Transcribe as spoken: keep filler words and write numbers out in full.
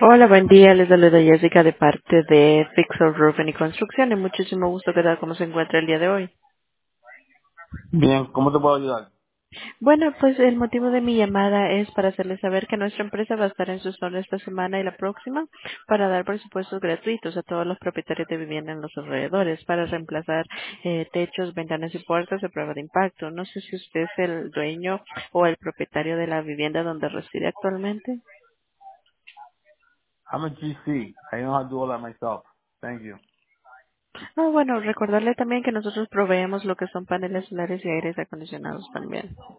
Hola, buen día. Les saluda Jessica de parte de Fixer Roofing y Construcción. Y muchísimo gusto que tal cómo se encuentra el día de hoy. Bien, ¿cómo te puedo ayudar? Bueno, pues el motivo de mi llamada es para hacerles saber que nuestra empresa va a estar en su zona esta semana y la próxima para dar presupuestos gratuitos a todos los propietarios de vivienda en los alrededores para reemplazar eh, techos, ventanas y puertas de prueba de impacto. No sé si usted es el dueño o el propietario de la vivienda donde reside actualmente. I'm a G C. I know how to do all that myself. Thank you. Ah, bueno, recordarle también que nosotros proveemos lo que son paneles solares y aires acondicionados también.